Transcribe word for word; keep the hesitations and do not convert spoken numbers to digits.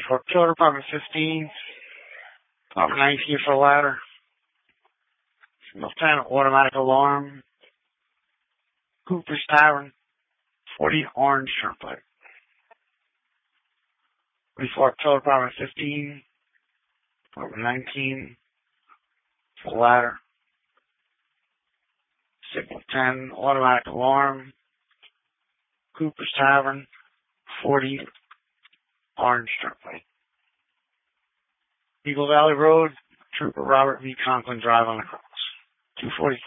twenty-four Killer Department fifteen, Department nineteen for ladder, Signal ten automatic alarm, Cooper's Tavern, forty Orange Turnpike. twenty-four Killer Department fifteen, Department nineteen for ladder, Signal ten automatic alarm, Cooper's Tavern, forty Orange Turnpike. Eagle Valley Road, Trooper Robert V. Conklin Drive on the cross. two forty-four